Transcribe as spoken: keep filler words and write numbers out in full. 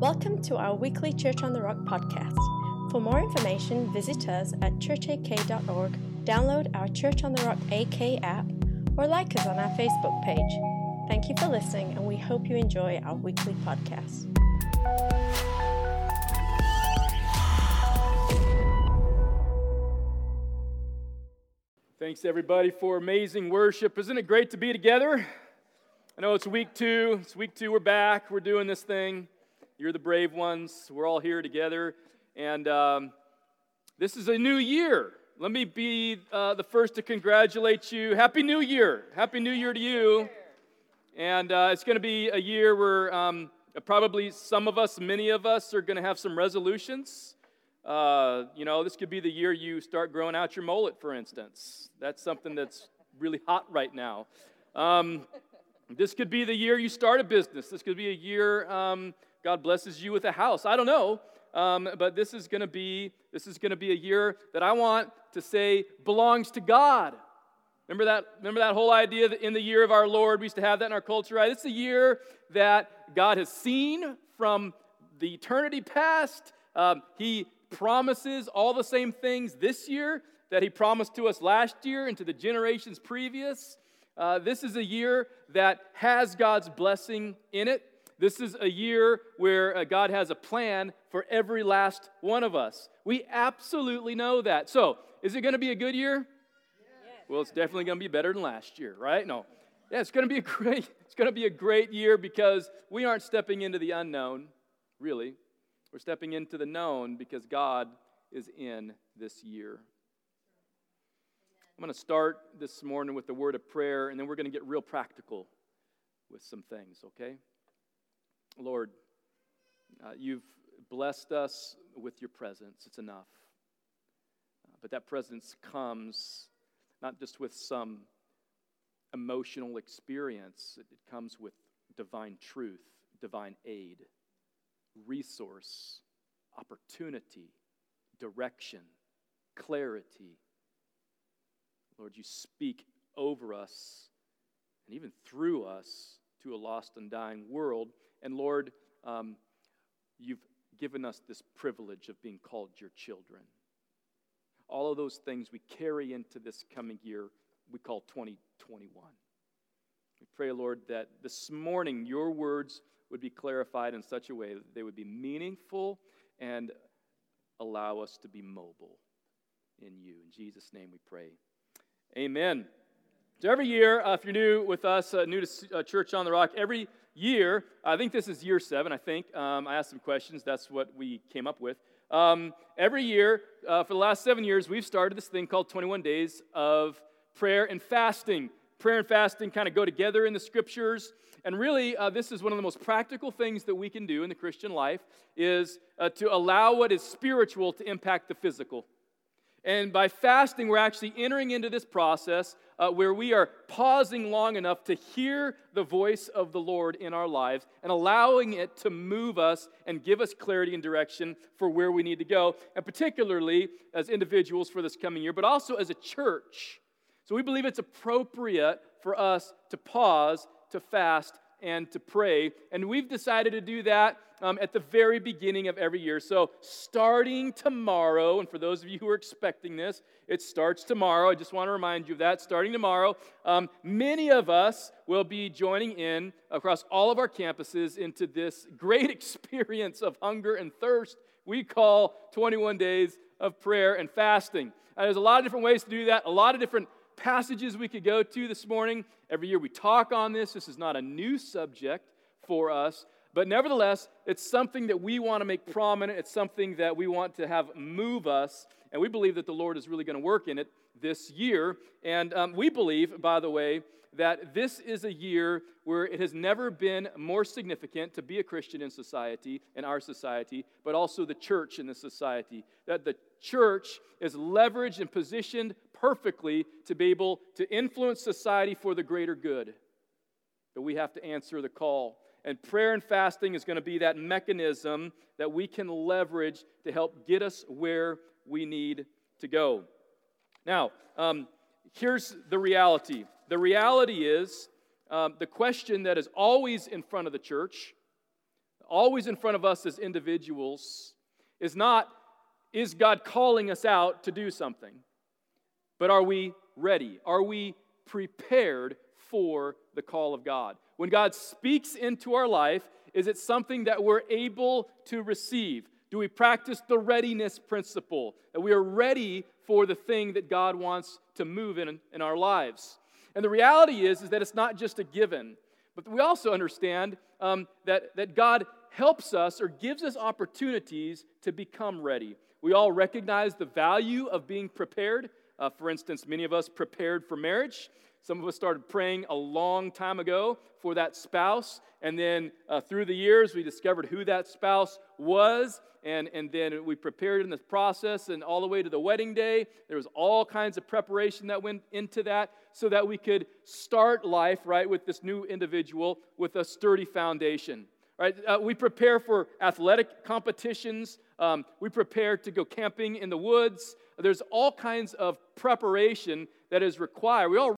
Welcome to our weekly Church on the Rock podcast. For more information, visit us at church a k dot org, download our Church on the Rock A K app, or like us on our Facebook page. Thank you for listening, and we hope you enjoy our weekly podcast. Thanks, everybody, for amazing worship. Isn't it great to be together? I know it's week two. It's week two. We're back. We're doing this thing. You're the brave ones. We're all here together. And um, this is a new year. Let me be uh, the first to congratulate you. Happy New Year. Happy New Year to you. And uh, it's going to be a year where um, probably some of us, many of us, are going to have some resolutions. Uh, you know, this could be the year you start growing out your mullet, for instance. That's something that's really hot right now. Um, this could be the year you start a business. This could be a year um, God blesses you with a house. I don't know, um, but this is going to be this is going to be a year that I want to say belongs to God. Remember that? Remember that whole idea that in the year of our Lord, we used to have that in our culture, right? It's a year that God has seen from the eternity past. Um, he promises all the same things this year that he promised to us last year and to the generations previous. Uh, this is a year that has God's blessing in it. This is a year where uh, God has a plan for every last one of us. We absolutely know that. So, is it going to be a good year? Yes. Well, it's definitely going to be better than last year, right? No. Yeah, it's going to be a great it's going to be a great year because we aren't stepping into the unknown, really. We're stepping into the known because God is in this year. I'm going to start this morning with the word of prayer, and then we're going to get real practical with some things, okay? Lord, uh, you've blessed us with your presence. It's enough. Uh, but that presence comes not just with some emotional experience. It, it comes with divine truth, divine aid, resource, opportunity, direction, clarity. Lord, you speak over us and even through us to a lost and dying world. And Lord, um, you've given us this privilege of being called your children. All of those things we carry into this coming year we call twenty twenty-one. We pray, Lord, that this morning your words would be clarified in such a way that they would be meaningful and allow us to be mobile in you. In Jesus' name we pray. Amen. So every year, uh, if you're new with us, uh, new to uh, Church on the Rock, every year, I think this is year seven, I think. Um, I asked some questions. That's what we came up with. Um, every year, uh, for the last seven years, we've started this thing called twenty-one days of prayer and fasting. Prayer and fasting kind of go together in the Scriptures. And really, uh, this is one of the most practical things that we can do in the Christian life, is uh, to allow what is spiritual to impact the physical. And by fasting, we're actually entering into this process uh, where we are pausing long enough to hear the voice of the Lord in our lives and allowing it to move us and give us clarity and direction for where we need to go, and particularly as individuals for this coming year, but also as a church. So we believe it's appropriate for us to pause, to fast, and to pray. And we've decided to do that um, at the very beginning of every year. So starting tomorrow, and for those of you who are expecting this, it starts tomorrow. I just want to remind you of that. Starting tomorrow, um, many of us will be joining in across all of our campuses into this great experience of hunger and thirst we call twenty-one days of prayer and fasting. Uh, there's a lot of different ways to do that, a lot of different passages we could go to this morning. Every year we talk on this. This is not a new subject for us, but nevertheless, it's something that we want to make prominent. It's something that we want to have move us, and we believe that the Lord is really going to work in it this year. And um, we believe, by the way, that this is a year where it has never been more significant to be a Christian in society, in our society, but also the church in the society. That the church is leveraged and positioned perfectly to be able to influence society for the greater good. But we have to answer the call. And prayer and fasting is going to be that mechanism that we can leverage to help get us where we need to go. Now, um, here's the reality. The reality is um, the question that is always in front of the church always in front of us as individuals, is not, is God calling us out to do something? But are we ready? Are we prepared for the call of God? When God speaks into our life, is it something that we're able to receive? Do we practice the readiness principle, that we are ready for the thing that God wants to move in, in our lives? And the reality is, is that it's not just a given, but we also understand um, that, that God helps us or gives us opportunities to become ready. We all recognize the value of being prepared. Uh, for instance, many of us prepared for marriage. Some of us started praying a long time ago for that spouse, and then uh, through the years, we discovered who that spouse was, and, and then we prepared in this process, and all the way to the wedding day, there was all kinds of preparation that went into that so that we could start life, right, with this new individual with a sturdy foundation. Right? Uh, we prepare for athletic competitions. Um, we prepare to go camping in the woods. There's all kinds of preparation that is required. We all